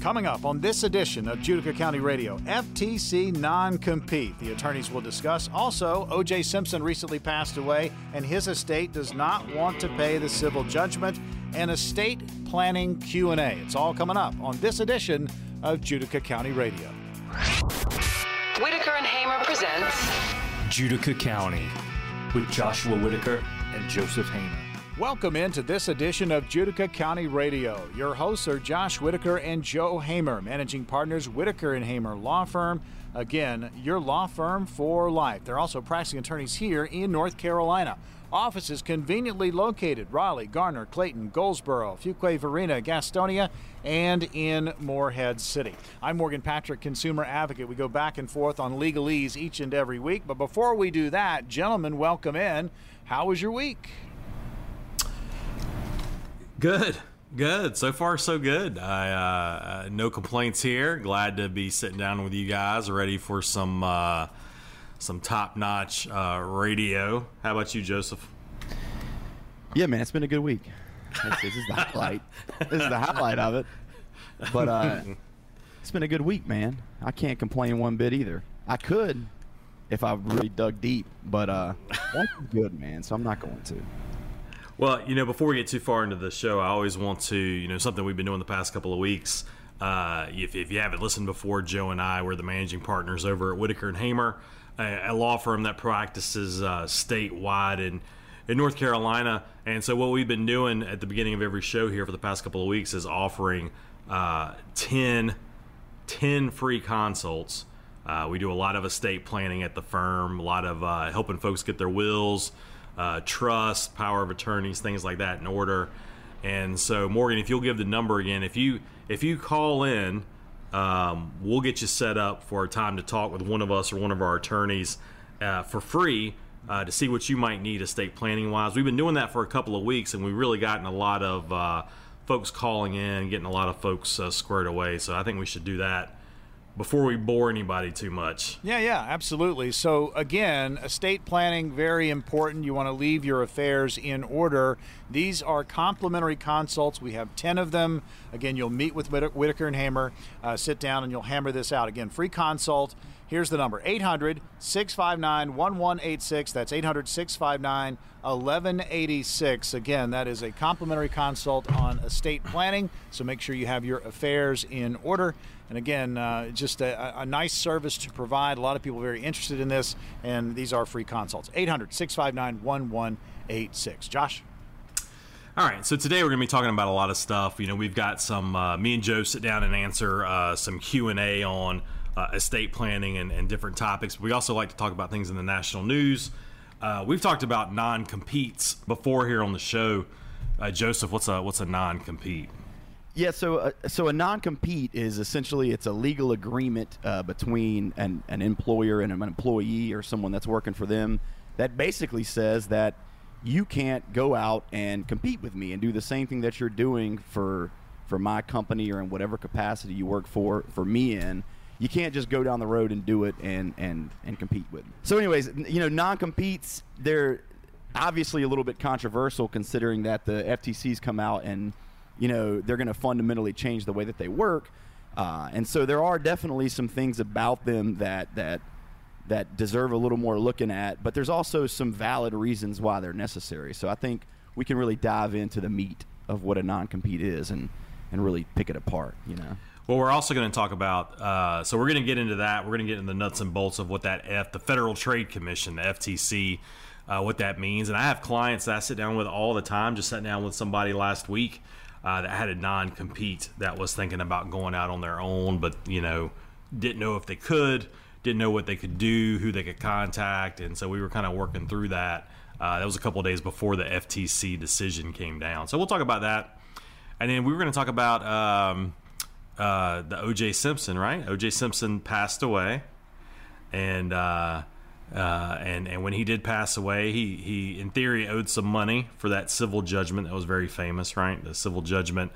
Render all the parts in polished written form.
Coming up on this edition of Judica County Radio, FTC non-compete. The attorneys will discuss. Also, O.J. Simpson recently passed away, and his estate does not want to pay the civil judgment, and estate planning Q&A. It's all coming up on this edition of Judica County Radio. Whitaker and Hamer presents Judica County with Joshua Whitaker and Joseph Hamer. Welcome into this edition of Judica County Radio. Your hosts are Josh Whitaker and Joe Hamer, managing partners, Whitaker and Hamer Law Firm. Again, your law firm for life. They're also practicing attorneys here in North Carolina. Offices conveniently located: Raleigh, Garner, Clayton, Goldsboro, Fuquay, Varina, Gastonia, and in Morehead City. I'm Morgan Patrick, consumer advocate. We go back and forth on legalese each and every week. But before we do that, gentlemen, welcome in. How was your week? Good. So far, so good. I no complaints here. Glad to be sitting down with you guys, ready for some top-notch radio. How about you, Joseph? Yeah, man, it's been a good week. This is the highlight. This is the highlight of it. But it's been a good week, man. I can't complain one bit either. I could if I really dug deep, but that's good, man. So I'm not going to. Well, before we get too far into the show, I always want to, something we've been doing the past couple of weeks. If you haven't listened before, Joe and I, we're the managing partners over at Whitaker and Hamer, a law firm that practices statewide in North Carolina. And so what we've been doing at the beginning of every show here for the past couple of weeks is offering 10 free consults. We do a lot of estate planning at the firm, a lot of helping folks get their wills, trust, power of attorneys, things like that in order. And so, Morgan, if you'll give the number again, if you call in, we'll get you set up for a time to talk with one of us or one of our attorneys for free to see what you might need estate planning wise. We've been doing that for a couple of weeks, and we've really gotten a lot of folks calling in, getting a lot of folks squared away. So I think we should do that before we bore anybody too much. Yeah, absolutely. So again, estate planning, very important. You want to leave your affairs in order. These are complimentary consults. We have 10 of them. Again, you'll meet with Whitaker and Hamer, sit down, and you'll hammer this out. Again, free consult. Here's the number: 800-659-1186. That's 800-659-1186. Again, that is a complimentary consult on estate planning, so make sure you have your affairs in order. And again, just a nice service to provide. A lot of people are very interested in this, and these are free consults. 800-659-1186. Josh? All right, so today we're going to be talking about a lot of stuff. We've got some, me and Joe sit down and answer some Q&A on estate planning and different topics. We also like to talk about things in the national news. We've talked about non-competes before here on the show. Joseph, what's a non-compete? Yeah, so a non-compete is essentially it's a legal agreement between an employer and an employee or someone that's working for them that basically says that you can't go out and compete with me and do the same thing that you're doing for my company or in whatever capacity you work for me in. You can't just go down the road and do it and compete with me. So anyways, non-competes, they're obviously a little bit controversial considering that the FTC's come out and they're going to fundamentally change the way that they work. And so there are definitely some things about them that deserve a little more looking at, but there's also some valid reasons why they're necessary. So I think we can really dive into the meat of what a non-compete is and really pick it apart, Well, we're also going to talk about, so we're going to get into that. We're going to get into the nuts and bolts of what the Federal Trade Commission, the FTC, what that means. And I have clients that I sit down with all the time. Just sat down with somebody last week that had a non-compete that was thinking about going out on their own, but, didn't know if they could, didn't know what they could do, who they could contact. And so we were kind of working through that. That was a couple of days before the FTC decision came down. So we'll talk about that. And then we were going to talk about the O.J. Simpson, right? O.J. Simpson passed away, and when he did pass away, he in theory owed some money for that civil judgment that was very famous, right? The civil judgment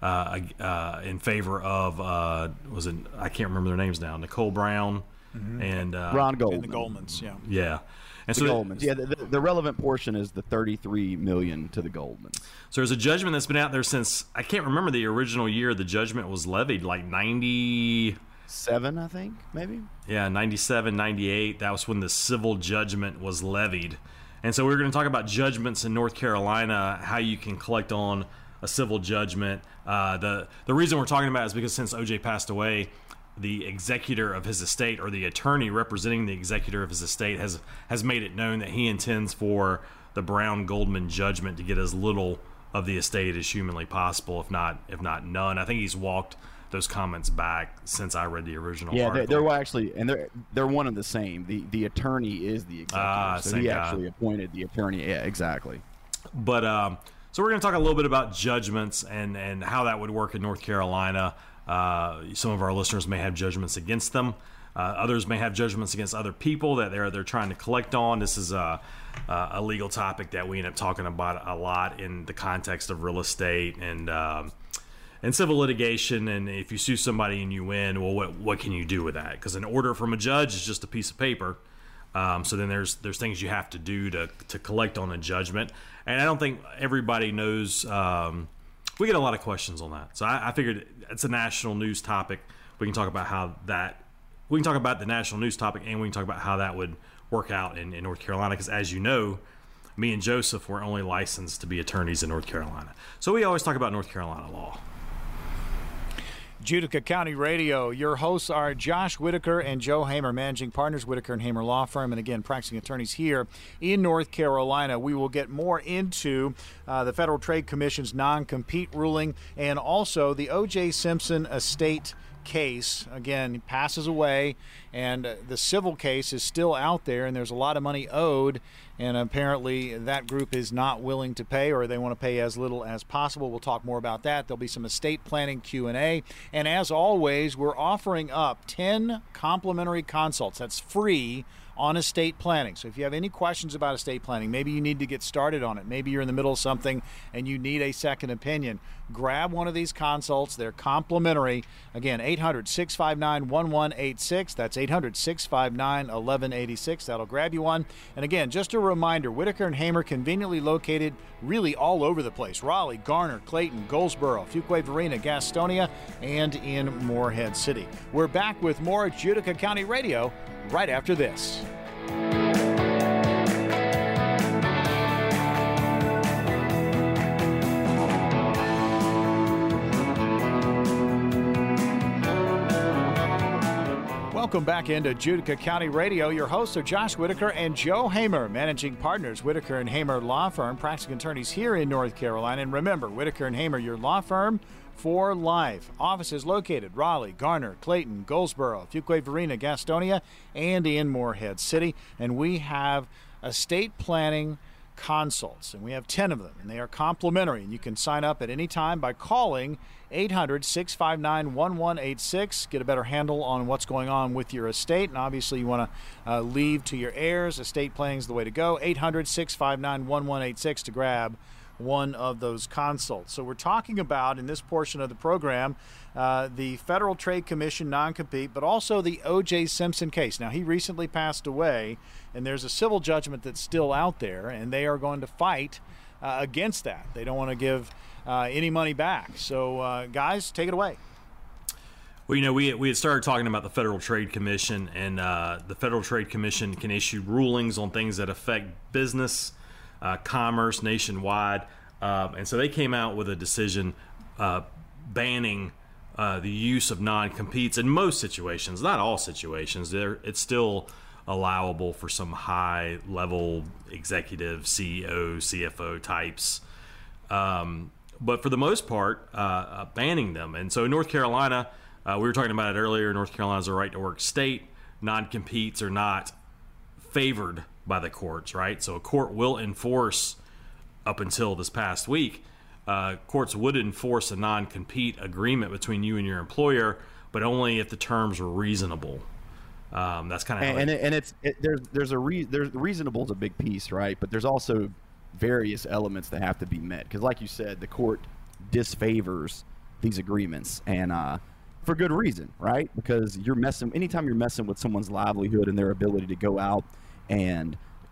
in favor of I can't remember their names now, Nicole Brown and Ron Goldman. And the Goldmans, yeah. And the Goldmans. Yeah, the relevant portion is the $33 million to the Goldmans. So there's a judgment that's been out there since, I can't remember the original year the judgment was levied, like 97, I think, maybe? Yeah, 97, 98. That was when the civil judgment was levied. And so we're going to talk about judgments in North Carolina, how you can collect on a civil judgment. The reason we're talking about it is because since OJ passed away, the executor of his estate, or the attorney representing the executor of his estate, has made it known that he intends for the Brown-Goldman judgment to get as little of the estate as humanly possible, if not none. I think he's walked those comments back since I read the original article. They're actually, and they're one and the same. The attorney is the executor, so he actually appointed the attorney. Yeah, exactly. But so we're going to talk a little bit about judgments and how that would work in North Carolina. Some of our listeners may have judgments against them. Others may have judgments against other people that they're trying to collect on. This is a legal topic that we end up talking about a lot in the context of real estate and civil litigation. And if you sue somebody and you win, well, what can you do with that? Because an order from a judge is just a piece of paper. So then there's things you have to do to collect on a judgment. And I don't think everybody knows. We get a lot of questions on that. So I figured it's a national news topic. We can talk about we can talk about the national news topic, and we can talk about how that would work out in North Carolina. Because as you know, me and Joseph were only licensed to be attorneys in North Carolina. So we always talk about North Carolina law. Utica County Radio. Your hosts are Josh Whitaker and Joe Hamer, managing partners, Whitaker and Hamer Law Firm, and again, practicing attorneys here in North Carolina. We will get more into the Federal Trade Commission's non-compete ruling and also the O.J. Simpson estate case. Again, he passes away, and the civil case is still out there, and there's a lot of money owed, and apparently that group is not willing to pay, or they want to pay as little as possible. We'll talk more about that. There'll be some estate planning Q&A, and as always, we're offering up 10 complimentary consults. That's free on estate planning. So if you have any questions about estate planning, maybe you need to get started on it, maybe you're in the middle of something and you need a second opinion, grab one of these consults. They're complimentary. Again, 800-659-1186. That's 800-659-1186. That'll grab you one. And again, just a reminder, Whitaker and Hamer conveniently located really all over the place. Raleigh, Garner, Clayton, Goldsboro, Fuquay-Varina, Gastonia, and in Morehead City. We're back with more at Utica County Radio right after this. Welcome back into Utica County Radio. Your hosts are Josh Whitaker and Joe Hamer, managing partners, Whitaker and Hamer Law Firm, practicing attorneys here in North Carolina. And remember, Whitaker and Hamer, your law firm for life. Offices located Raleigh, Garner, Clayton, Goldsboro, Fuquay-Varina, Gastonia, and in Morehead City. And we have estate planning consults, and we have 10 of them, and they are complimentary, and you can sign up at any time by calling 800-659-1186. Get a better handle on what's going on with your estate, and obviously you want to leave to your heirs. Estate planning is the way to go. 800-659-1186 to grab one of those consults. So we're talking about, in this portion of the program, the Federal Trade Commission non-compete, but also the O.J. Simpson case. Now, he recently passed away, and there's a civil judgment that's still out there, and they are going to fight against that. They don't want to give any money back. So, guys, take it away. Well, you know, we had started talking about the Federal Trade Commission, and the Federal Trade Commission can issue rulings on things that affect business, commerce nationwide, and so they came out with a decision banning the use of non-competes in most situations, not all situations. It's still allowable for some high-level executive, CEO, CFO types, but for the most part, banning them. And so in North Carolina, we were talking about it earlier, North Carolina's a right-to-work state. Non-competes are not favored by the courts, right? So a court will enforce, up until this past week, courts would enforce a non-compete agreement between you and your employer, but only if the terms were reasonable. That's kind of there's reasonable is a big piece, right? But there's also various elements that have to be met, because like you said, the court disfavors these agreements, and for good reason, right? Because anytime you're messing with someone's livelihood and their ability to go out and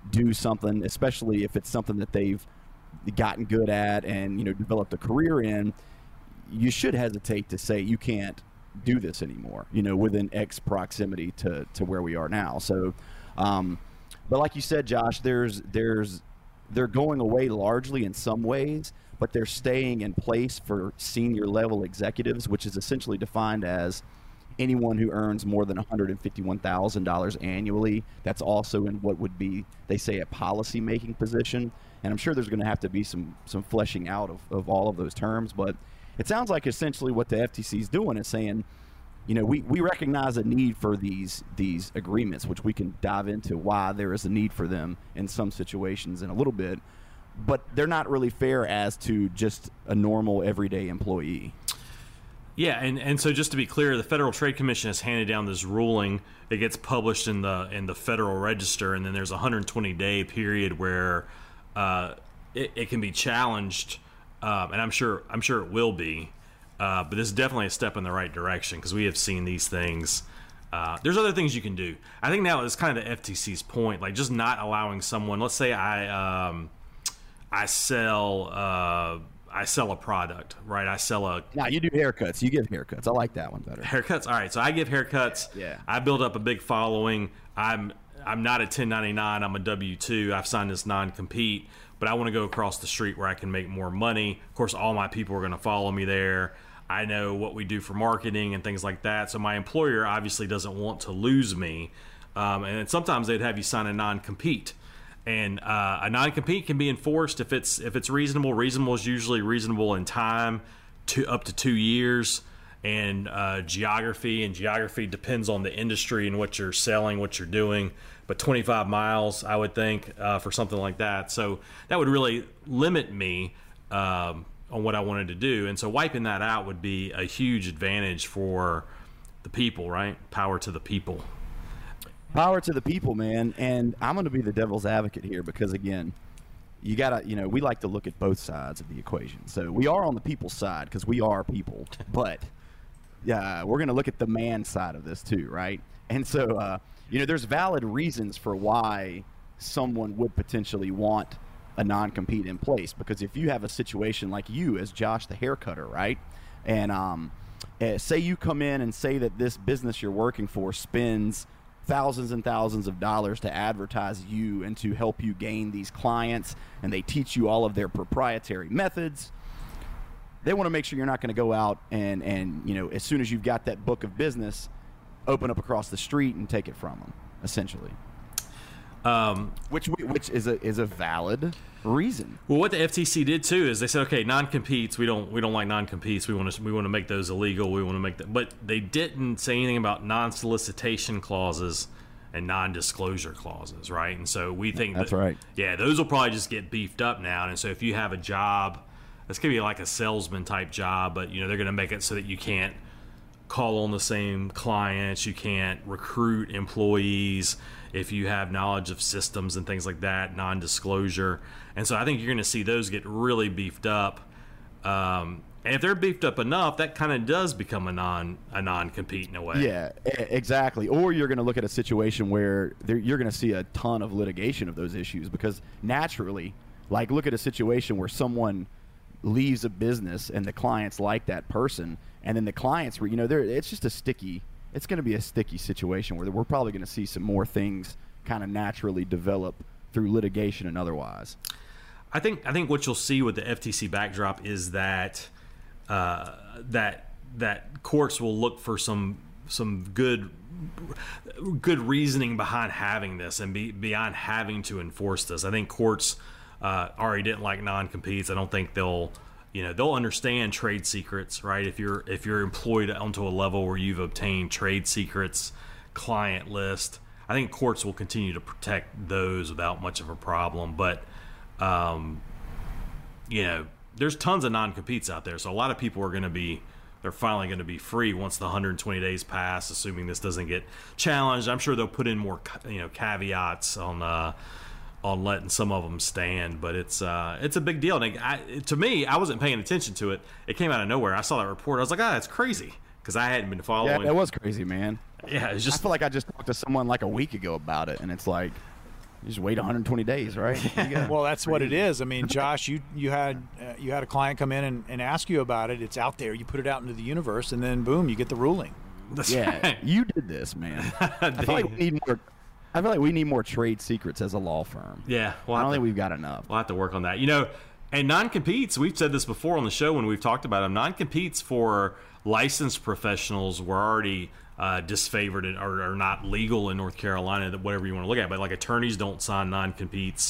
do something, especially if it's something that they've gotten good at and developed a career in, you should hesitate to say you can't do this anymore, within X proximity to where we are now. So, but like you said, Josh, they're going away largely in some ways, but they're staying in place for senior level executives, which is essentially defined as anyone who earns more than $151,000 annually. That's also in what would be, they say, a policy making position. And I'm sure there's going to have to be some fleshing out of all of those terms, but it sounds like essentially what the FTC is doing is saying, we recognize a need for these agreements, which we can dive into why there is a need for them in some situations in a little bit, but they're not really fair as to just a normal everyday employee. Yeah, and so just to be clear, the Federal Trade Commission has handed down this ruling. It gets published in the Federal Register, and then there's a 120-day period where it can be challenged, and I'm sure it will be. But this is definitely a step in the right direction because we have seen these things. There's other things you can do. I think now it's kind of the FTC's point, like just not allowing someone. Let's say I sell a product, right? Now you do haircuts. You give haircuts. I like that one better. Haircuts. All right. So I give haircuts. Yeah. I build up a big following. I'm not a 1099. I'm a W-2. I've signed this non-compete, but I want to go across the street where I can make more money. Of course, all my people are going to follow me there. I know what we do for marketing and things like that. So my employer obviously doesn't want to lose me. And sometimes they'd have you sign a non-compete. And a non-compete can be enforced if it's reasonable. Reasonable is usually reasonable in time, up to 2 years, and geography depends on the industry and what you're selling, what you're doing. But 25 miles, I would think, for something like that. So that would really limit me on what I wanted to do. And so wiping that out would be a huge advantage for the people, right? Power to the people. Power to the people, man. And I'm going to be the devil's advocate here because, again, you got to, we like to look at both sides of the equation. So we are on the people's side because we are people. But yeah, we're going to look at the man side of this too, right? And so, there's valid reasons for why someone would potentially want a non-compete in place. Because if you have a situation like you as Josh the haircutter, right? And say you come in and say that this business you're working for spends thousands and thousands of dollars to advertise you and to help you gain these clients, and they teach you all of their proprietary methods. They want to make sure you're not going to go out and as soon as you've got that book of business, open up across the street and take it from them, essentially. Which is a valid reason. Well, what the FTC did too is they said, okay, non-competes. We don't like non-competes. We want to make those illegal. We want to make that, but they didn't say anything about non-solicitation clauses and non-disclosure clauses, right? And so we think that's right. Yeah, those will probably just get beefed up now. And so if you have a job, it's gonna be like a salesman type job, but they're gonna make it so that you can't call on the same clients, you can't recruit employees if you have knowledge of systems and things like that, non-disclosure. And so I think you're going to see those get really beefed up. And if they're beefed up enough, that kind of does become a non-compete in a way. Yeah, exactly. Or you're going to look at a situation where you're going to see a ton of litigation of those issues because naturally, like look at a situation where someone leaves a business and the clients like that person, and then the clients were, it's just it's going to be a sticky situation where we're probably going to see some more things kind of naturally develop through litigation and otherwise. I think what you'll see with the FTC backdrop is that that courts will look for some good reasoning behind having this and beyond having to enforce this. I think courts already didn't like non-competes. I don't think they'll understand trade secrets, right? If you're employed onto a level where you've obtained trade secrets, client list, I think courts will continue to protect those without much of a problem. But there's tons of non-competes out there, so a lot of people they're finally going to be free once the 120 days pass, assuming this doesn't get challenged. I'm sure they'll put in more caveats on letting some of them stand, but it's a big deal. And to me, I wasn't paying attention to it. It came out of nowhere. I saw that report. I was like, that's crazy, because I hadn't been following. Yeah, that was crazy, man. Yeah, it's just. I feel like I just talked to someone like a week ago about it, and it's like, You just wait 120 days, right? There you go. Well, that's what it is. I mean, Josh, you had a client come in and ask you about it. It's out there. You put it out into the universe, and then boom, you get the ruling. That's Yeah, right. you did this, man. I feel like we need more trade secrets as a law firm. Yeah, I don't think we've got enough. We'll have to work on that. And non-competes, we've said this before on the show when we've talked about them, non-competes for licensed professionals were already disfavored or are not legal in North Carolina, whatever you want to look at. But like attorneys don't sign non-competes.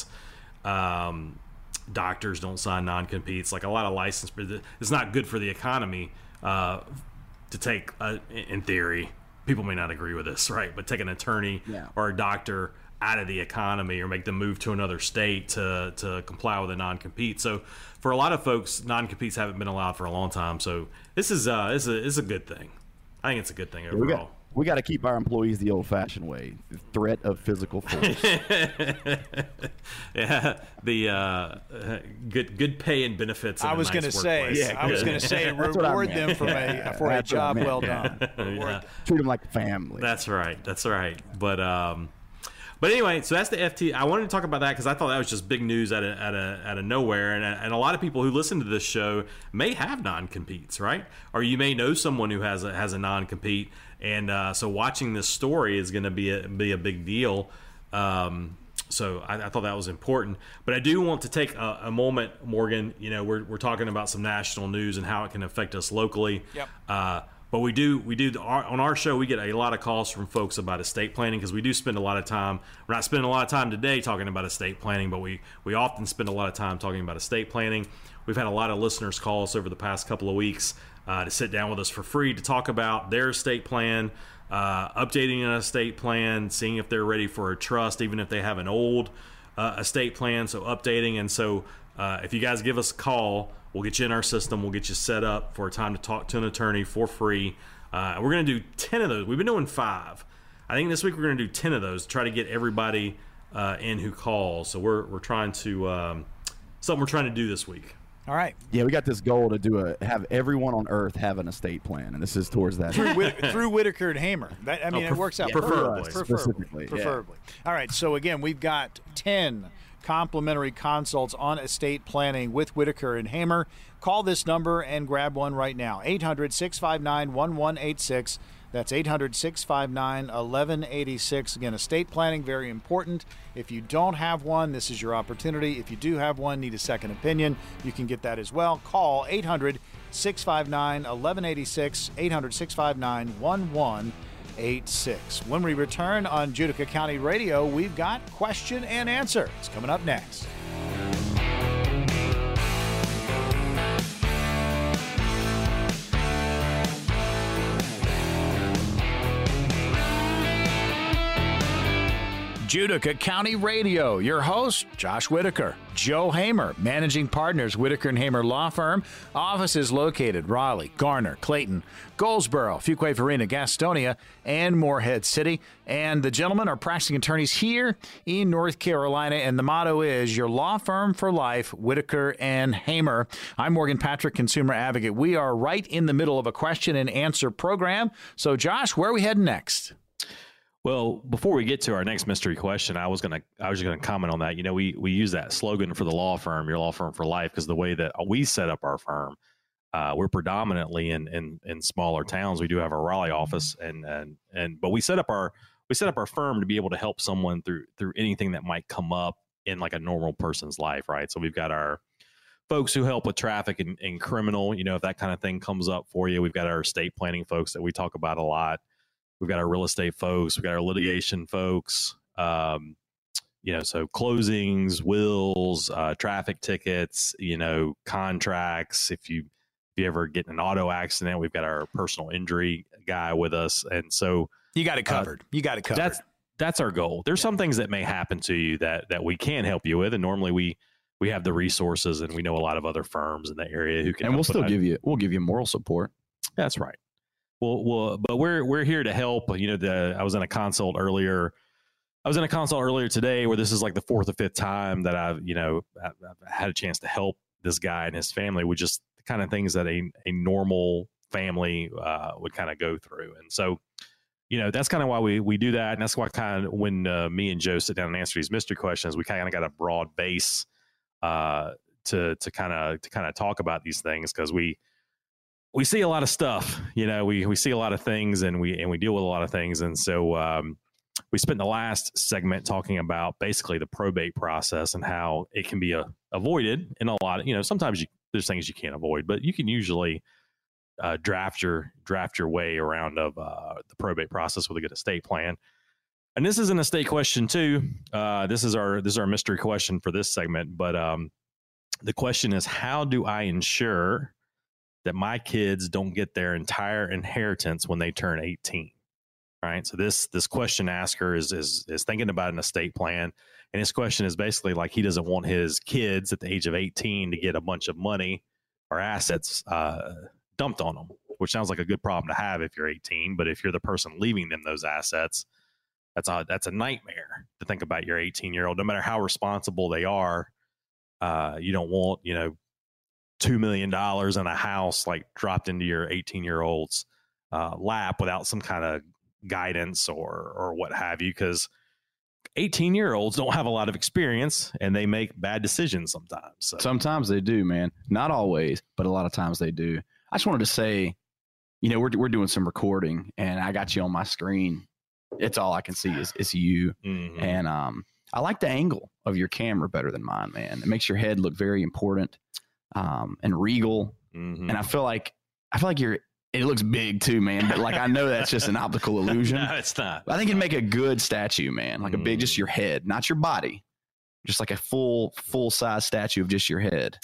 Doctors don't sign non-competes. Like a lot of licensed, it's not good for the economy to take, in theory, people may not agree with this, right? But take an attorney or a doctor out of the economy or make them move to another state to comply with a non-compete. So for a lot of folks, non-competes haven't been allowed for a long time. So this is a good thing. I think it's a good thing overall. We got to keep our employees the old-fashioned way: the threat of physical force. Yeah, the good pay and benefits. I was going to say, reward them for a job well done. Yeah. Treat them like family. That's right. But anyway, so that's the FT. I wanted to talk about that because I thought that was just big news out of nowhere, and a lot of people who listen to this show may have non-competes, right? Or you may know someone who has a non-compete, and so watching this story is going to be a big deal. So I thought that was important. But I do want to take a moment, Morgan. We're talking about some national news and how it can affect us locally. Yep. But we do on our show, we get a lot of calls from folks about estate planning because we do spend a lot of time. We're not spending a lot of time today talking about estate planning, but we often spend a lot of time talking about estate planning. We've had a lot of listeners call us over the past couple of weeks to sit down with us for free to talk about their estate plan, updating an estate plan, seeing if they're ready for a trust, even if they have an old estate plan, so updating. And so if you guys give us a call, we'll get you in our system. We'll get you set up for a time to talk to an attorney for free. We're going to do 10 of those. We've been doing 5. I think this week we're going to do 10 of those to try to get everybody in who calls. So we're trying to something we're trying to do this week. All right. Yeah, we got this goal to have everyone on Earth have an estate plan, and this is towards that. Through Whitaker and Hamer. It works out preferably. Preferably. All right. So again, we've got 10 complimentary consults on estate planning with Whitaker and Hamer. Call this number and grab one right now. 800-659-1186. That's 800-659-1186. Again, estate planning, very important. If you don't have one, this is your opportunity. If you do have one, need a second opinion, you can get that as well. Call 800-659-1186, 800-659-1186. When we return on Judica County Radio, we've got Question and Answer. It's coming up next. Judica County Radio. Your host, Josh Whitaker. Joe Hamer, managing partners, Whitaker and Hamer Law Firm. Office is located Raleigh, Garner, Clayton, Goldsboro, Fuquay-Varina, Gastonia, and Morehead City. And the gentlemen are practicing attorneys here in North Carolina, and the motto is your law firm for life, Whitaker and Hamer. I'm Morgan Patrick, consumer advocate. We are right in the middle of a question and answer program. So, Josh, where are we heading next? Well, before we get to our next mystery question, I was just gonna comment on that. We use that slogan for the law firm, your law firm for life, because the way that we set up our firm, we're predominantly in smaller towns. We do have our Raleigh office, but we set up our firm to be able to help someone through anything that might come up in like a normal person's life, right? So we've got our folks who help with traffic and criminal, if that kind of thing comes up for you. We've got our estate planning folks that we talk about a lot. We've got our real estate folks. We've got our litigation folks. So closings, wills, traffic tickets, contracts. If you ever get in an auto accident, we've got our personal injury guy with us. And so you got it covered. That's our goal. There's some things that may happen to you that we can help you with. And normally we have the resources, and we know a lot of other firms in the area who can. And we'll give you moral support. That's right. Well, but we're here to help. I was in a consult earlier today where this is like the 4th or 5th time that I've had a chance to help this guy and his family with just the kind of things that a normal family would kind of go through. And so that's kind of why we do that. And that's why kind of when me and Joe sit down and answer these mystery questions, we kind of got a broad base to kind of talk about these things, because we see a lot of stuff. We see a lot of things, and we deal with a lot of things. And so we spent the last segment talking about basically the probate process and how it can be avoided in a lot of, sometimes there's things you can't avoid, but you can usually draft your way around of the probate process with a good estate plan. And this is an estate question too. This is our mystery question for this segment. But the question is, how do I ensure that my kids don't get their entire inheritance when they turn 18? Right. So this question asker is thinking about an estate plan, and his question is basically like he doesn't want his kids at the age of 18 to get a bunch of money or assets dumped on them, which sounds like a good problem to have if you're 18. But if you're the person leaving them those assets, that's a nightmare to think about your 18-year-old. No matter how responsible they are, you don't want $2 million in a house like dropped into your 18-year-old's lap without some kind of guidance or what have you, because 18-year-olds don't have a lot of experience and they make bad decisions sometimes. So. Sometimes they do, man. Not always, but a lot of times they do. I just wanted to say, we're doing some recording, and I got you on my screen. It's all I can see is you. Mm-hmm. And I like the angle of your camera better than mine, man. It makes your head look very important and regal. Mm-hmm. And I feel like it looks big too, man. But I know that's just an optical illusion. No, it's not. I think it'd make a good statue, man. Like a big, just your head, not your body. Just like a full size statue of just your head.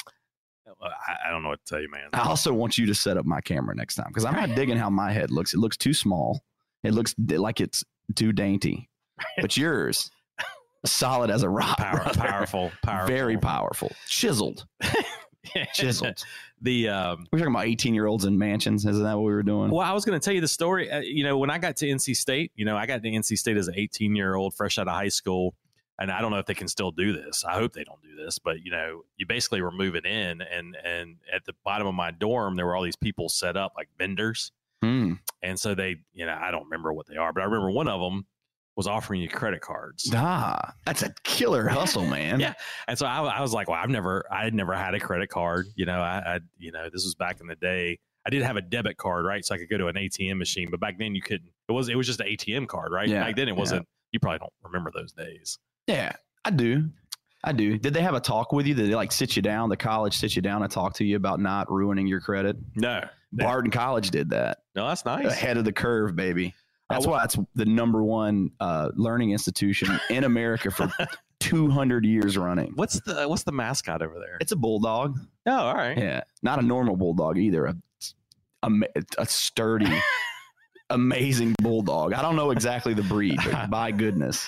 I don't know what to tell you, man. I also want you to set up my camera next time, because I'm not digging how my head looks. It looks too small. It looks like it's too dainty. But yours, solid as a rock. Powerful. Very powerful. Chiseled. Chiseled. We're talking about 18-year-olds in mansions. Isn't that what we were doing? Well, I was going to tell you the story. When I got to NC State, I got to NC State as an 18-year-old, fresh out of high school. And I don't know if they can still do this. I hope they don't do this. But, you basically were moving in, and at the bottom of my dorm, there were all these people set up like vendors. And so they, I don't remember what they are, but I remember one of them was offering you credit cards. That's a killer hustle, man. Yeah. And so I was like, well, I had never had a credit card. I this was back in the day. I did have a debit card, right? So I could go to an ATM machine, but back then you couldn't. It was just an ATM card, right? Yeah. Back then it wasn't. You probably don't remember those days. Yeah, I do. Did they have a talk with you? Did they sit you down? The college sit you down and talk to you about not ruining your credit? No. Barton College did that. No, that's nice. Ahead of the curve, baby. That's why it's the number one learning institution in America for 200 years running. What's the mascot over there? It's a bulldog. Oh, all right. Yeah, not a normal bulldog either. A sturdy, amazing bulldog. I don't know exactly the breed, but by goodness.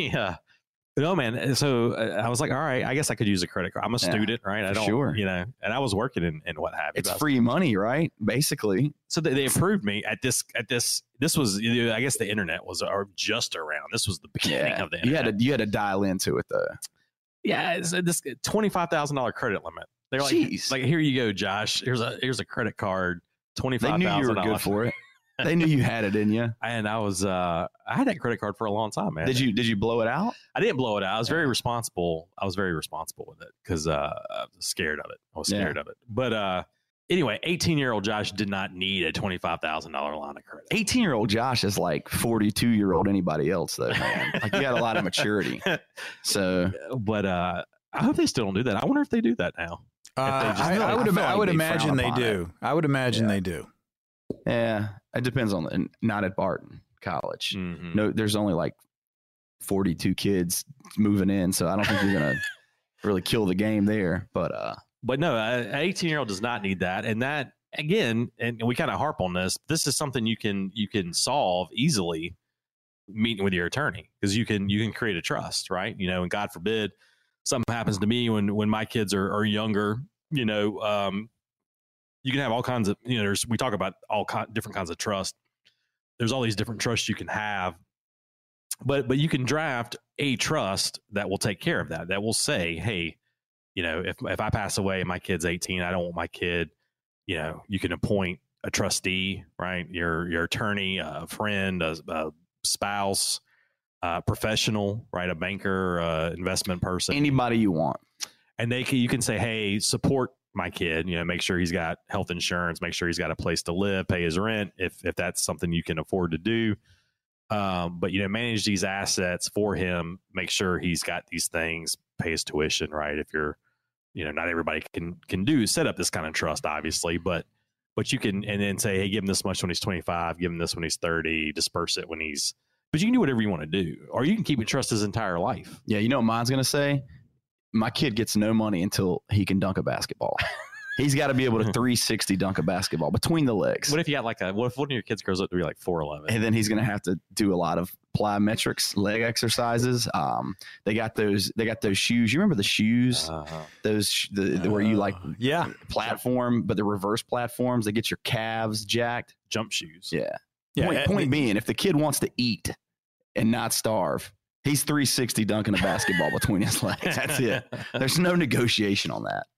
No, man. So I was like, all right, I guess I could use a credit card. I'm a student, right? I don't, sure. And I was working in what have you. It's free money, right? Basically. So they approved me at this. This was, I guess the internet was just around. This was the beginning of the internet. You had to dial into it though. Yeah. It's this $25,000 credit limit. They're like, jeez. Like, here you go, Josh. Here's a credit card. $25,000. They knew you were good for it. They knew you had it in you. And I had that credit card for a long time, man. Did you blow it out? I didn't blow it out. I was very responsible. I was very responsible with it because I was scared of it. But anyway, 18-year-old Josh did not need a $25,000 line of credit. 18-year-old Josh is like 42-year-old anybody else, though, man. Like, you got a lot of maturity. So, but I hope they still don't do that. I wonder if they do that now. I would imagine they do. I would imagine they do. Yeah, it depends on not at Barton College. Mm-hmm. No, there's only like 42 kids moving in, so I don't think you're gonna really kill the game there. But no, an 18-year-old does not need that, and that again, and we kind of harp on this. This is something you can solve easily, meeting with your attorney, because you can create a trust, right? And God forbid something happens to me when my kids are younger. You can have all kinds of, we talk about different kinds of trust. There's all these different trusts you can have, but you can draft a trust that will take care of that. That will say, hey, if I pass away and my kid's 18, I don't want my kid, you can appoint a trustee, right? Your attorney, a friend, a spouse, professional, right? A banker, investment person, Anybody you want. and you can say, hey, support my kid. Make sure he's got health insurance, make sure he's got a place to live, pay his rent if that's something you can afford to do. But manage these assets for him, make sure he's got these things, pay his tuition, right? If you're, not everybody can set up this kind of trust, obviously, but you can, and then say, hey, give him this much when he's 25, give him this when he's 30, disperse it when but you can do whatever you want to do, or you can keep it trust his entire life. Yeah. You know what mine's going to say? My kid gets no money until he can dunk a basketball. He's got to be able to 360 dunk a basketball between the legs. What if you got what if one of your kids grows up to be like 4'11"? And then he's going to have to do a lot of plyometrics, leg exercises. They got those shoes. You remember the shoes? Where you platform, but the reverse platforms, they get your calves jacked. Jump shoes. Yeah. Point being, if the kid wants to eat and not starve, he's 360 dunking a basketball between his legs. That's it. There's no negotiation on that.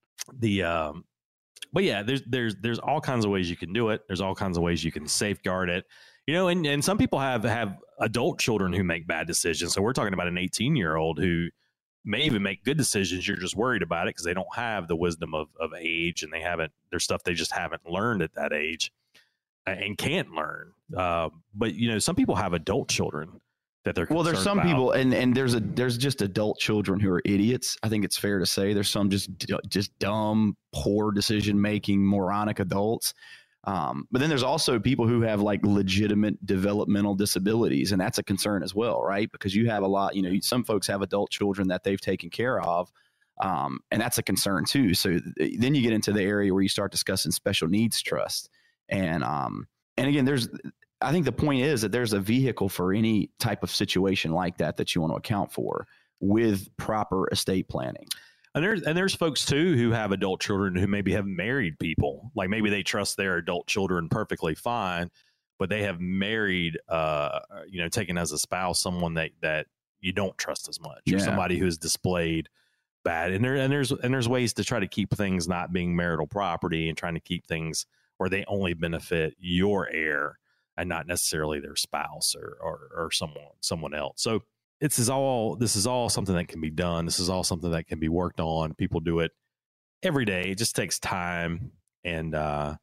But yeah, there's all kinds of ways you can do it. There's all kinds of ways you can safeguard it. And some people have adult children who make bad decisions. So we're talking about an 18-year-old who may even make good decisions. You're just worried about it because they don't have the wisdom of age, and there's stuff they just haven't learned at that age and can't learn. But some people have adult children that they're concerned there's some about. people, and there's just adult children who are idiots. I think it's fair to say there's some just dumb, poor decision making, moronic adults. But then there's also people who have like legitimate developmental disabilities, and that's a concern as well, right? Because you have a lot, some folks have adult children that they've taken care of, and that's a concern too. So then you get into the area where you start discussing special needs trust, and again, I think the point is that there's a vehicle for any type of situation like that you want to account for with proper estate planning. And there's folks too who have adult children who maybe have married people. Like maybe they trust their adult children perfectly fine, but they have married, taken as a spouse someone that you don't trust as much, or somebody who has displayed bad. And there's ways to try to keep things not being marital property and trying to keep things where they only benefit your heir and not necessarily their spouse or someone else. So this is all something that can be done. This is all something that can be worked on. People do it every day. It just takes time and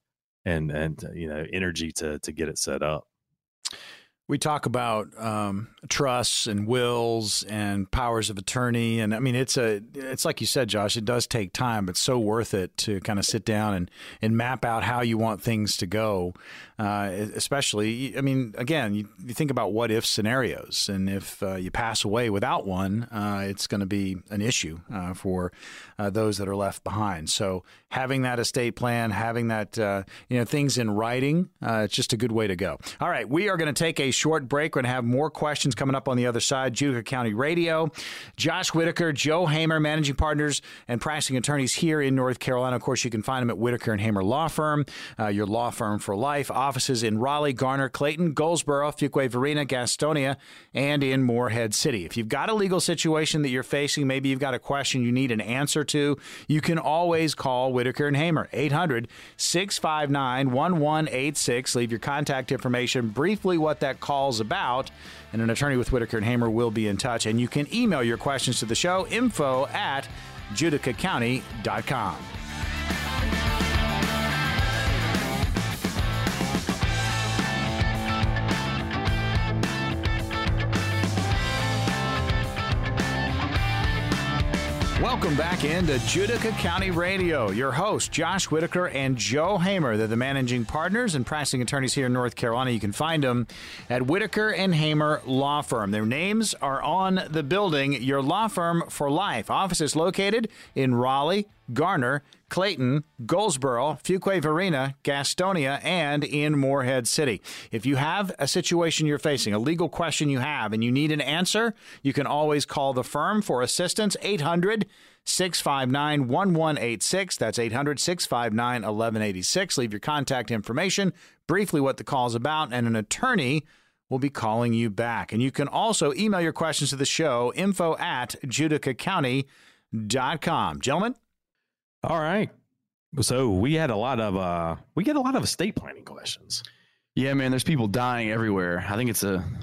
energy to get it set up. We talk about trusts and wills and powers of attorney, and I mean it's like you said, Josh. It does take time, but so worth it to kind of sit down and map out how you want things to go. Especially, I mean, again, you think about what if scenarios, and if you pass away without one, it's going to be an issue for those that are left behind. So having that estate plan, having that things in writing, it's just a good way to go. All right, we are going to take a short break. We're going to have more questions coming up on the other side. Utica County Radio. Josh Whitaker, Joe Hamer, managing partners and practicing attorneys here in North Carolina. Of course, you can find them at Whitaker and Hamer Law Firm, your law firm for life. Offices in Raleigh, Garner, Clayton, Goldsboro, Fuquay, Varina, Gastonia, and in Morehead City. If you've got a legal situation that you're facing, maybe you've got a question you need an answer to, you can always call Whitaker and Hamer, 800-659-1186. Leave your contact information, briefly what that call's about, and an attorney with Whitaker and Hamer will be in touch. And you can email your questions to the show, info@judicacounty.com. Welcome back into Jutica County Radio. Your hosts, Josh Whitaker and Joe Hamer. They're the managing partners and practicing attorneys here in North Carolina. You can find them at Whitaker and Hamer Law Firm. Their names are on the building. Your law firm for life. Office is located in Raleigh, Garner, Clayton, Goldsboro, Fuquay, Varina, Gastonia, and in Morehead City. If you have a situation you're facing, a legal question you have, and you need an answer, you can always call the firm for assistance, 800-659-1186. That's 800-659-1186. Leave your contact information, briefly what the call's about, and an attorney will be calling you back. And you can also email your questions to the show, info@judicacounty.com. Gentlemen? All right. So we get a lot of estate planning questions. Yeah, man. There's people dying everywhere. I think it's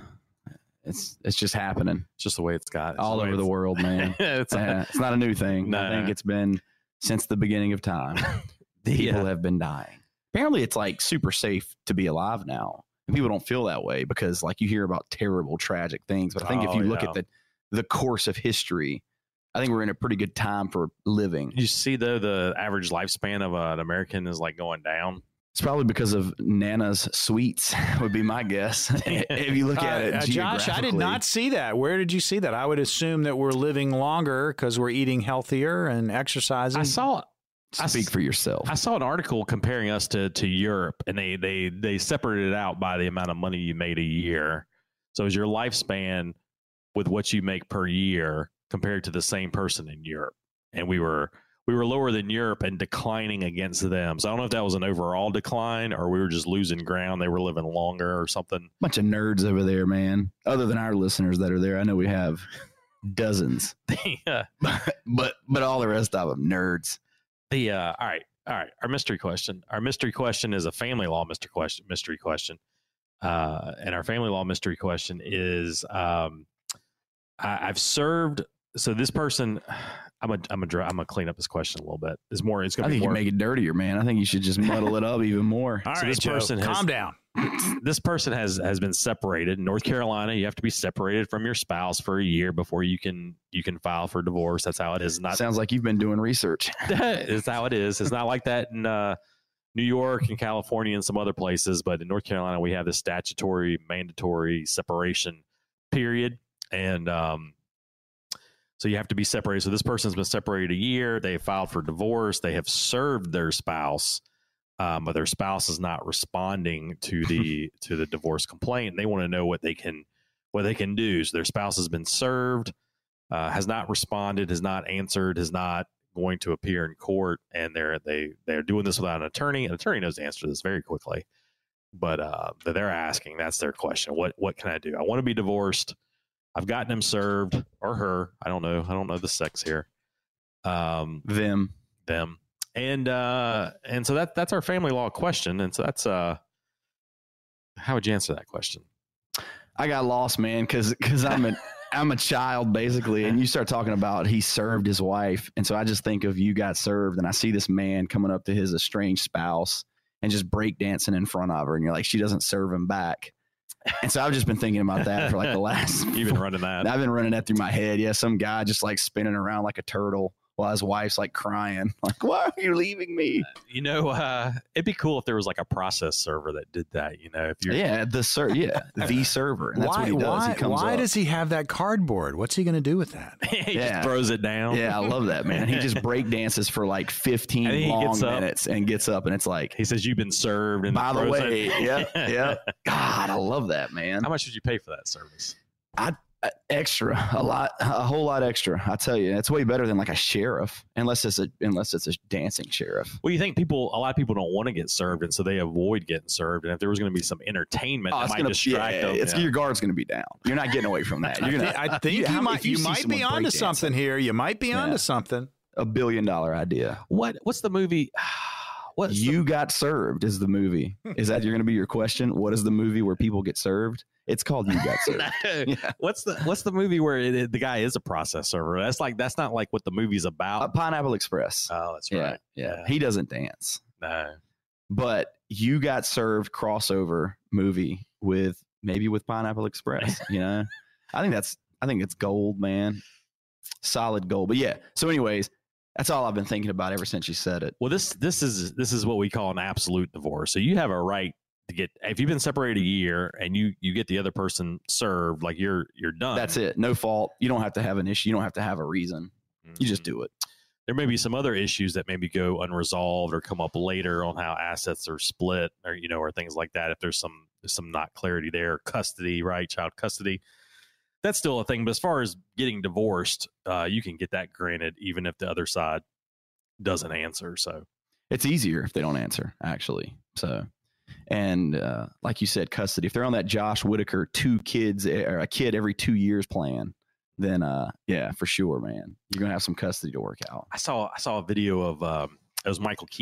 just happening. It's just the way it's got all over the world, man. It's not a new thing. No. I think it's been since the beginning of time. People have been dying. Apparently, it's like super safe to be alive now. And people don't feel that way because, like, you hear about terrible, tragic things. But I think if you look at the course of history, I think we're in a pretty good time for living. You see, though, the average lifespan of an American is like going down. It's probably because of Nana's sweets, would be my guess. If you look at it, Josh, I did not see that. Where did you see that? I would assume that we're living longer because we're eating healthier and exercising. Speak for yourself. I saw an article comparing us to Europe, and they separated it out by the amount of money you made a year. So is your lifespan with what you make per year compared to the same person in Europe? And we were lower than Europe and declining against them. So I don't know if that was an overall decline or we were just losing ground. They were living longer or something. Bunch of nerds over there, man. Other than our listeners that are there, I know we have dozens. Yeah. but all the rest of them, nerds. All right. Our mystery question. Our mystery question is a family law mystery question. And our family law mystery question is, I've served. So this person, I'm gonna clean up this question a little bit. It's going to be more. You make it dirtier, man. I think you should just muddle it up even more. All right, Joe, calm down. This person has been separated. In North Carolina, you have to be separated from your spouse for a year before you can file for divorce. That's how it is. Sounds like you've been doing research. It's how it is. It's not like that in New York and California and some other places, but in North Carolina, we have this statutory mandatory separation period, and so you have to be separated. So this person's been separated a year. They have filed for divorce. They have served their spouse. But their spouse is not responding to the divorce complaint. They want to know what they can do. So their spouse has been served, has not responded, has not answered, is not going to appear in court, and they're doing this without an attorney. An attorney knows the answer to this very quickly, but they're asking. That's their question. What can I do? I want to be divorced. I've gotten him served or her. I don't know. I don't know the sex here. Them. And so that's our family law question. And so that's how would you answer that question? I got lost, man, because I'm a child basically, and you start talking about he served his wife, and so I just think of you got served, and I see this man coming up to his estranged spouse and just breakdancing in front of her, and you're like, she doesn't serve him back. And so I've just been thinking about that for like the last. You've been running that. I've been running that through my head. Yeah, some guy just like spinning around like a turtle while his wife's like crying, like, why are you leaving me? It'd be cool if there was like a process server that did that. If you're the server. And that's what he does. Why does he have that cardboard? What's he going to do with that? He just throws it down. Yeah, I love that, man. He just break dances for like 15 long minutes and gets up, and it's like he says, "You've been served." And by the way, yeah. God, I love that, man. How much did you pay for that service? Extra, a whole lot extra. I tell you, it's way better than like a sheriff, unless it's a dancing sheriff. Well, you think a lot of people don't want to get served, and so they avoid getting served. And if there was going to be some entertainment, that might distract them. Your guard's going to be down. You're not getting away from that. I think you might be onto something here. You might be onto something. $1 billion idea. What's the movie? Got served is the movie. Is that going to be your question? What is the movie where people get served? It's called You Got Served. Yeah. What's the movie where the guy is a process server? That's not like what the movie's about. Pineapple Express. Oh, that's right. Yeah. He doesn't dance. No. But You Got Served crossover movie with Pineapple Express. I think it's gold, man. Solid gold. But yeah. So anyways, that's all I've been thinking about ever since you said it. Well, this is what we call an absolute divorce. So you have a right to get, if you've been separated a year and you get the other person served, like you're done. That's it. No fault. You don't have to have an issue. You don't have to have a reason. Mm-hmm. You just do it. There may be some other issues that maybe go unresolved or come up later on how assets are split or, or things like that. If there's some not clarity there, custody, right? Child custody. That's still a thing. But as far as getting divorced, you can get that granted even if the other side doesn't answer. So it's easier if they don't answer, actually. So, and like you said, custody. If they're on that Josh Whitaker 2 kids or a kid every 2 years plan, then yeah, for sure, man, you're gonna have some custody to work out. I saw a video of it was Michael Keaton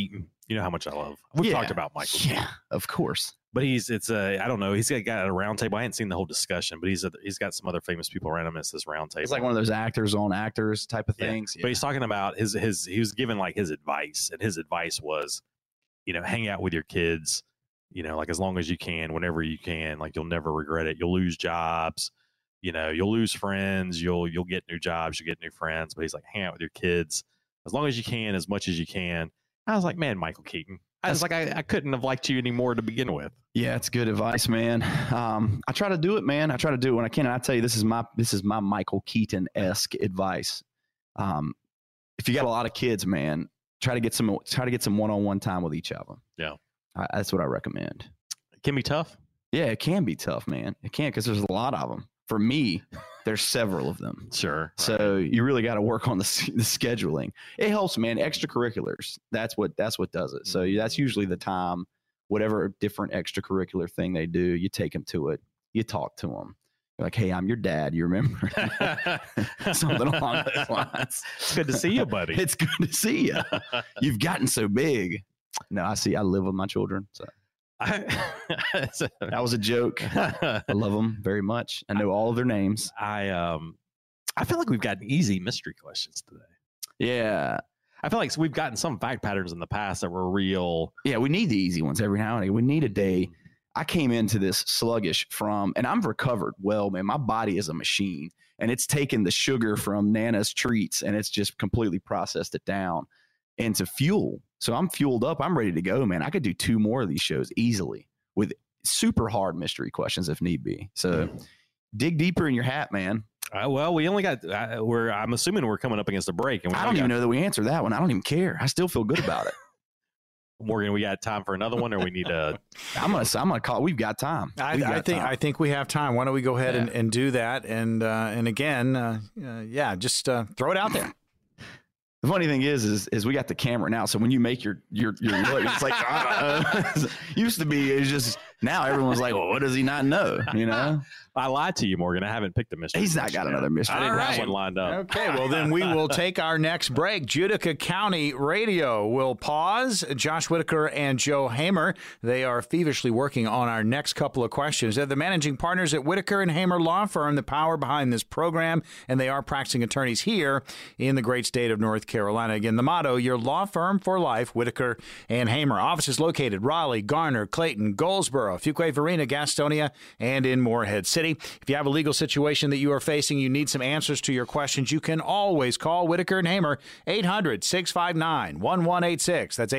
You know how much I love. We've talked about Michael. Yeah, of course. But I don't know. He's got a round table. I hadn't seen the whole discussion, but he's got some other famous people around him. It's this round table. It's like one of those actors on actors type of things. But he's talking about he was given like his advice, and his advice was, hang out with your kids, like as long as you can, whenever you can, like you'll never regret it. You'll lose jobs, you'll lose friends, you'll get new jobs, you'll get new friends. But he's like, hang out with your kids as long as you can, as much as you can. I was like, man, Michael Keaton. I was like, I couldn't have liked you anymore to begin with. Yeah, it's good advice, man. I try to do it, man. I try to do it when I can. And I tell you, this is my Michael Keaton-esque advice. If you got a lot of kids, man, try to get some one-on-one time with each of them. Yeah, that's what I recommend. It can be tough. Yeah, it can be tough, man. It can, because there's a lot of them. For me, there's several of them. Sure. Right. So you really got to work on the scheduling. It helps, man. Extracurriculars. That's what does it. So that's usually the time, whatever different extracurricular thing they do, you take them to it. You talk to them. You're like, hey, I'm your dad. You remember? Something along those lines. It's good to see you, buddy. It's good to see you. You've gotten so big. No, I live with my children. So. That was a joke. I love them very much. I know all of their names. I feel like we've gotten easy mystery questions today. Yeah. I feel like we've gotten some fact patterns in the past that were real. Yeah, we need the easy ones every now and again. We need a day. I came into this sluggish and I'm recovered well, man. My body is a machine, and it's taken the sugar from Nana's treats and it's just completely processed it down into fuel. So I'm fueled up. I'm ready to go, man. I could do 2 more of these shows easily with super hard mystery questions if need be. So dig deeper in your hat, man. Well, we only got, I'm assuming we're coming up against a break. And I don't even know that we answered that one. I don't even care. I still feel good about it. Morgan, we got time for another one, or we need to? I'm gonna call. We've got time. I think we have time. Why don't we go ahead and do that? And again, just throw it out there. The funny thing is we got the camera now. So when you make your look, it's like used to be. It's just now everyone's like, well, what does he not know? I lied to you, Morgan. I haven't picked a mystery. He's not got another mystery. I didn't have one lined up. Okay, well, then we will take our next break. Judica County Radio will pause. Josh Whitaker and Joe Hamer, they are feverishly working on our next couple of questions. They're the managing partners at Whitaker and Hamer Law Firm, the power behind this program, and they are practicing attorneys here in the great state of North Carolina. Again, the motto, your law firm for life, Whitaker and Hamer. Offices located Raleigh, Garner, Clayton, Goldsboro, Fuquay, Varina, Gastonia, and in Morehead City. If you have a legal situation that you are facing, you need some answers to your questions, you can always call Whitaker and Hamer, 800-659-1186. That's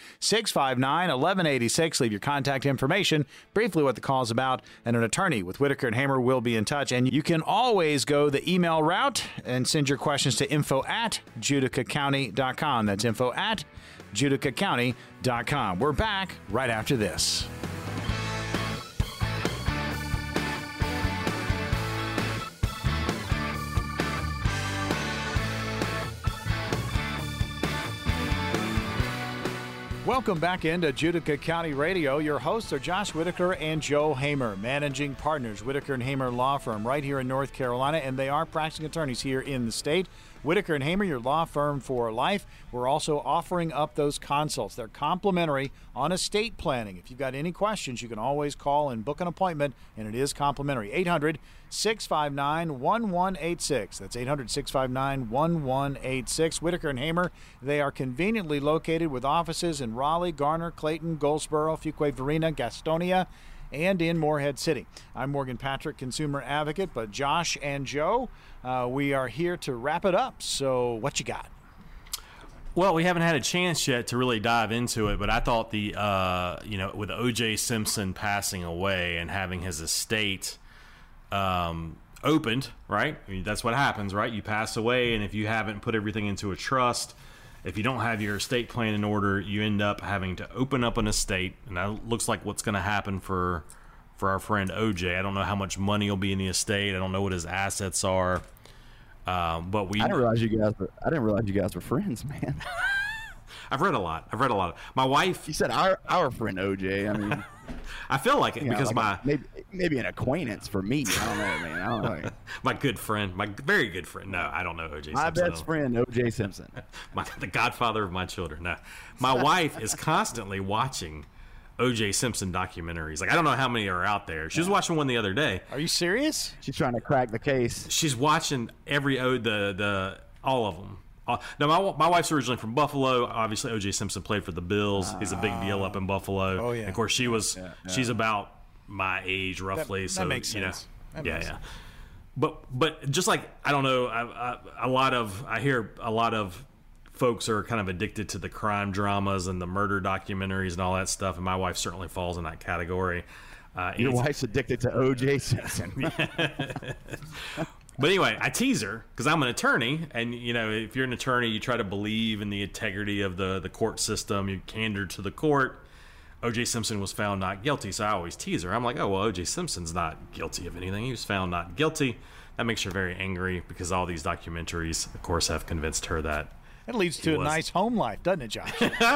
800-659-1186. Leave your contact information, briefly what the call is about, and an attorney with Whitaker and Hamer will be in touch. And you can always go the email route and send your questions to info@judicacounty.com. That's info@judicacounty.com. We're back right after this. Welcome back into Judica County Radio. Your hosts are Josh Whitaker and Joe Hamer, managing partners, Whitaker and Hamer Law Firm, right here in North Carolina, and they are practicing attorneys here in the state. Whitaker and Hamer, your law firm for life. We're also offering up those consults. They're complimentary on estate planning. If you've got any questions, you can always call and book an appointment, and it is complimentary. 800-659-1186. That's 800-659-1186. Whitaker and Hamer, they are conveniently located with offices in Raleigh, Garner, Clayton, Goldsboro, Fuquay, Varina, Gastonia, and in Morehead City. I'm Morgan Patrick, consumer advocate, but Josh and Joe, we are here to wrap it up. So what you got? Well, we haven't had a chance yet to really dive into it, but I thought with O.J. Simpson passing away and having his estate opened, right? I mean, that's what happens, right? You pass away, and if you haven't put everything into a trust, if you don't have your estate plan in order, you end up having to open up an estate, and that looks like what's going to happen for our friend OJ. I don't know how much money will be in the estate. I don't know what his assets are. But I didn't realize you guys were friends, man. I've read a lot. My wife. You said our friend OJ. I mean, I feel like it because like maybe an acquaintance for me. I don't know, man. I don't know. My good friend, my very good friend. No, I don't know OJ Simpson. My best friend, OJ Simpson. The godfather of my children. No, my wife is constantly watching OJ Simpson documentaries. Like, I don't know how many are out there. She was watching one the other day. Are you serious? She's trying to crack the case. She's watching all of them. Now, my wife's originally from Buffalo. Obviously, O.J. Simpson played for the Bills. He's a big deal up in Buffalo. Oh, yeah. And of course, she's about my age, roughly. That makes sense. Yeah. But just like, I don't know, I hear a lot of folks are kind of addicted to the crime dramas and the murder documentaries and all that stuff, and my wife certainly falls in that category. Your wife's addicted to O.J. Simpson. But anyway, I tease her because I'm an attorney, and if you're an attorney, you try to believe in the integrity of the court system. You candor to the court. O.J. Simpson was found not guilty, so I always tease her. I'm like, oh well, O.J. Simpson's not guilty of anything. He was found not guilty. That makes her very angry because all these documentaries, of course, have convinced her that. It leads to a nice home life, doesn't it, Josh?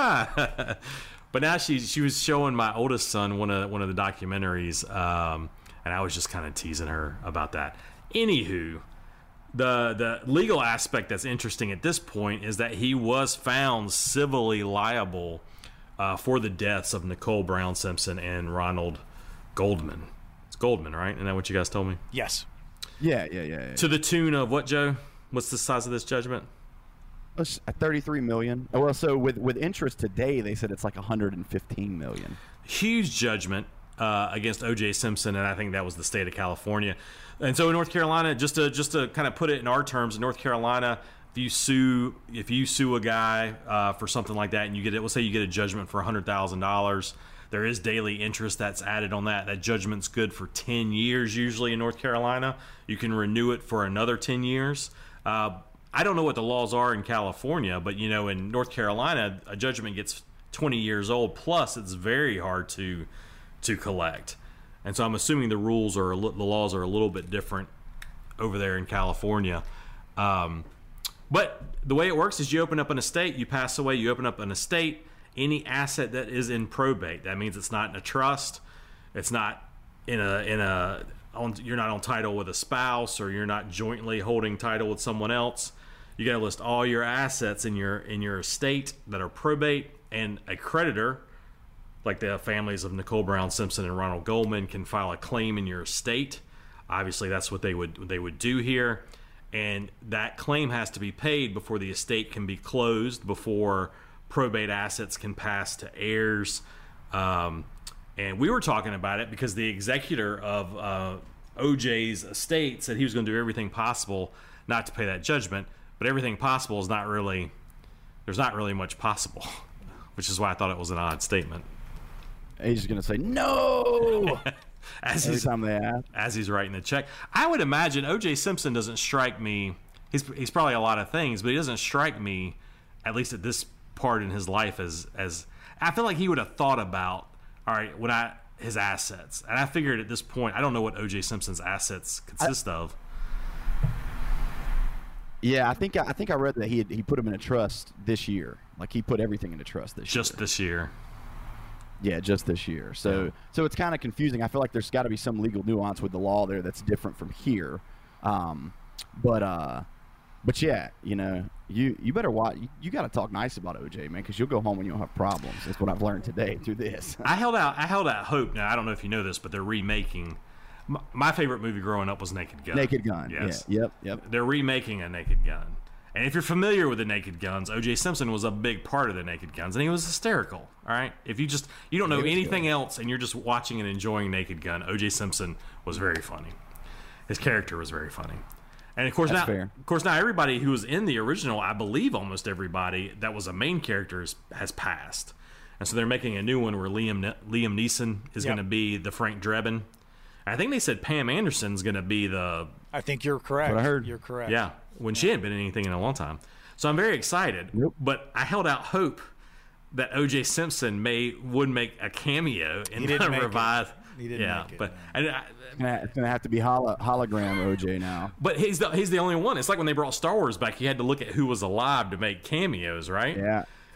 But now she was showing my oldest son one of the documentaries, and I was just kind of teasing her about that. Anywho, the legal aspect that's interesting at this point is that he was found civilly liable for the deaths of Nicole Brown Simpson and Ronald Goldman. It's Goldman, right? Isn't that what you guys told me? Yes. Yeah. To the tune of what, Joe? What's the size of this judgment? It's $33 million. Well, so with interest today, they said it's like $115 million. Huge judgment against O.J. Simpson, and I think that was the state of California. And so in North Carolina, just to kind of put it in our terms, in North Carolina, if you sue a guy for something like that, and you get it, let's say you get a judgment for $100,000, there is daily interest that's added on that. That judgment's good for 10 years usually in North Carolina. You can renew it for another 10 years. I don't know what the laws are in California, but in North Carolina, a judgment gets 20 years old. Plus, it's very hard to collect, and so I'm assuming the laws are a little bit different over there in California. But the way it works is you open up an estate, you pass away, you open up an estate. Any asset that is in probate, that means it's not in a trust, it's not you're not on title with a spouse, or you're not jointly holding title with someone else. You got to list all your assets in your estate that are probate, and a creditor, like the families of Nicole Brown Simpson and Ronald Goldman, can file a claim in your estate. Obviously, that's what they would do here, and that claim has to be paid before the estate can be closed, before probate assets can pass to heirs. And we were talking about it because the executor of OJ's estate said he was going to do everything possible not to pay that judgment, but everything possible is not really, there's not really much possible, which is why I thought it was an odd statement. He's just going to say no every time they ask. As he's writing the check. I would imagine O.J. Simpson doesn't strike me, he's probably a lot of things, but he doesn't strike me, at least at this part in his life, as I feel like he would have thought about, all right, his assets. And I figured at this point, I don't know what O.J. Simpson's assets consist of. Yeah, I think I read that he put them in a trust this year. Like, he put everything into trust this year. Just this year. Yeah, just this year. So it's kind of confusing. I feel like there's got to be some legal nuance with the law there that's different from here. But yeah, you better watch. You got to talk nice about OJ, man, because you'll go home and you'll have problems. That's what I've learned today through this. I held out hope. Now, I don't know if you know this, but they're remaking. My favorite movie growing up was Naked Gun. Naked Gun. Yes. Yeah. Yep. They're remaking a Naked Gun. And if you're familiar with the Naked Guns, O.J. Simpson was a big part of the Naked Guns, and he was hysterical. All right, if you don't know anything else, and you're just watching and enjoying Naked Gun, O.J. Simpson was very funny. His character was very funny, and of course now everybody who was in the original, I believe almost everybody that was a main character has passed, and so they're making a new one where Liam Neeson is going to be the Frank Drebin. I think they said Pam Anderson's going to be the. I think you're correct. What I heard. You're correct. Yeah, when she hadn't been in anything in a long time. So I'm very excited. Yep. But I held out hope that O.J. Simpson would make a cameo in the revive. He didn't make it. But it's going to have to be hologram O.J. now. But he's the only one. It's like when they brought Star Wars back, you had to look at who was alive to make cameos, right? Yeah.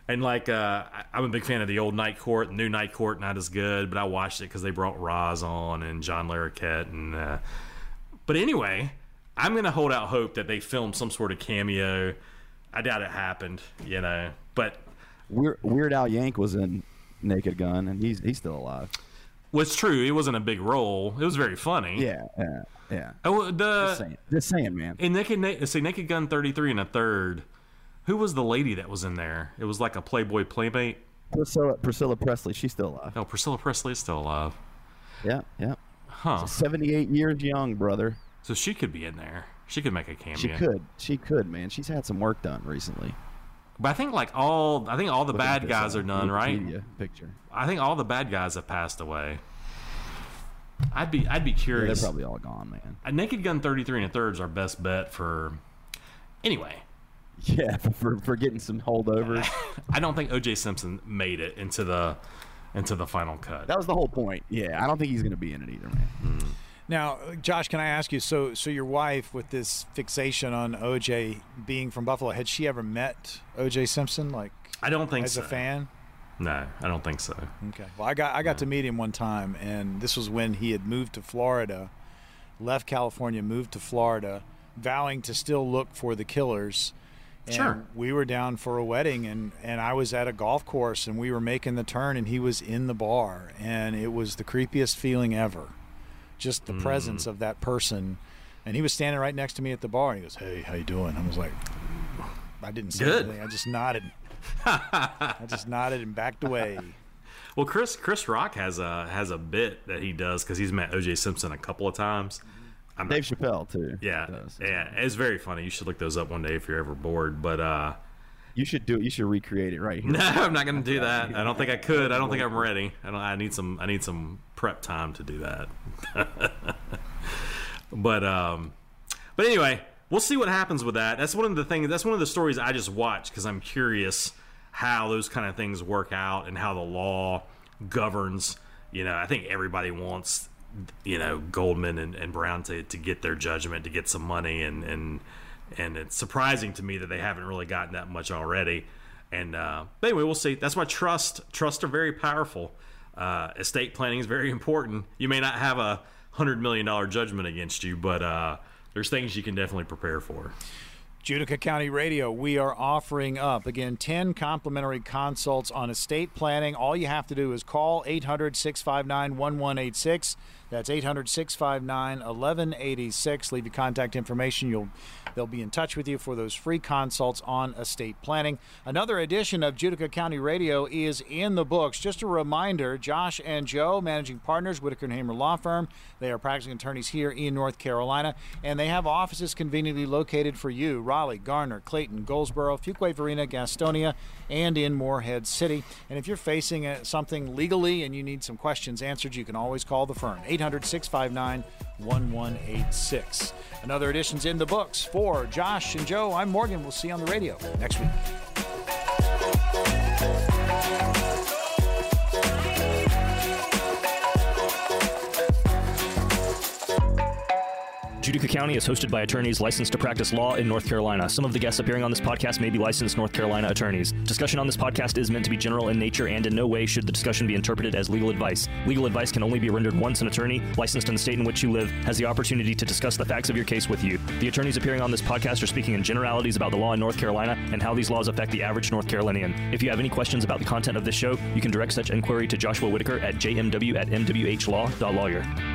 And like, I'm a big fan of the old Night Court. The new Night Court, not as good, but I watched it because they brought Roz on and John Larroquette. And but anyway, I'm gonna hold out hope that they filmed some sort of cameo. I doubt it happened, you know. But Weird Al Yank was in Naked Gun, and he's still alive. What's true, it wasn't a big role. It was very funny. Yeah. Oh, Just saying, man. In Naked Gun 33 and a third. Who was the lady that was in there? It was like a Playboy playmate. Priscilla Presley. She's still alive. Oh, Priscilla Presley is still alive. Yeah. Huh. 78 years young, brother. So she could be in there. She could make a cameo. She could, man. She's had some work done recently. But I think all the bad guys are done, right? Picture. I think all the bad guys have passed away. I'd be curious. Yeah, they're probably all gone, man. A Naked Gun 33 and a third is our best bet for. Anyway. Yeah, for getting some holdovers. I don't think O.J. Simpson made it into the final cut. That was the whole point. Yeah, I don't think he's going to be in it either, man. Now, Josh, can I ask you? So your wife, with this fixation on O.J. being from Buffalo, had she ever met O.J. Simpson? Like, I don't think as so. a fan. No, I don't think so. Okay. Well, I got to meet him one time, and this was when he had moved to Florida, left California, moved to Florida, vowing to still look for the killers. And sure. We were down for a wedding, and I was at a golf course, and we were making the turn, and he was in the bar, and it was the creepiest feeling ever. Just the presence of that person. And he was standing right next to me at the bar, and he goes, "Hey, how you doing?" I was like, I didn't say anything. I just nodded. And backed away. Well, Chris Rock has a bit that he does because he's met O.J. Simpson a couple of times. Dave Chappelle too. Yeah, it's very funny. You should look those up one day if you're ever bored. But you should do it. You should recreate it right here. No, I'm not going to do that. I don't think I could. I don't think I'm ready. I need some prep time to do that. But anyway, we'll see what happens with that. That's one of the stories I just watched because I'm curious how those kind of things work out and how the law governs. You know, I think everybody wants, you know, Goldman and Brown to get their judgment, to get some money, and it's surprising to me that they haven't really gotten that much already. And but anyway, we'll see. That's why trusts are very powerful. Estate planning is very important. You may not have a $100 million judgment against you, but there's things you can definitely prepare for. Judica County Radio, we are offering up, again, 10 complimentary consults on estate planning. All you have to do is call 800-659-1186. That's 800-659-1186. Leave your contact information. They'll be in touch with you for those free consults on estate planning. Another edition of Judica County Radio is in the books. Just a reminder, Josh and Joe, managing partners, Whitaker & Hamer Law Firm. They are practicing attorneys here in North Carolina, and they have offices conveniently located for you: Raleigh, Garner, Clayton, Goldsboro, Fuquay-Varina, Gastonia, and in Morehead City. And if you're facing something legally and you need some questions answered, you can always call the firm, 800-659-1186. Another edition's in the books. For Josh and Joe, I'm Morgan. We'll see you on the radio next week. Judica County is hosted by attorneys licensed to practice law in North Carolina. Some of the guests appearing on this podcast may be licensed North Carolina attorneys. Discussion on this podcast is meant to be general in nature, and in no way should the discussion be interpreted as legal advice. Legal advice can only be rendered once. An attorney licensed in the state in which you live has the opportunity to discuss the facts of your case with you. The attorneys appearing on this podcast are speaking in generalities about the law in North Carolina and how these laws affect the average North Carolinian. If you have any questions about the content of this show, you can direct such inquiry to Joshua Whitaker at jmw@mwhlaw.lawyer.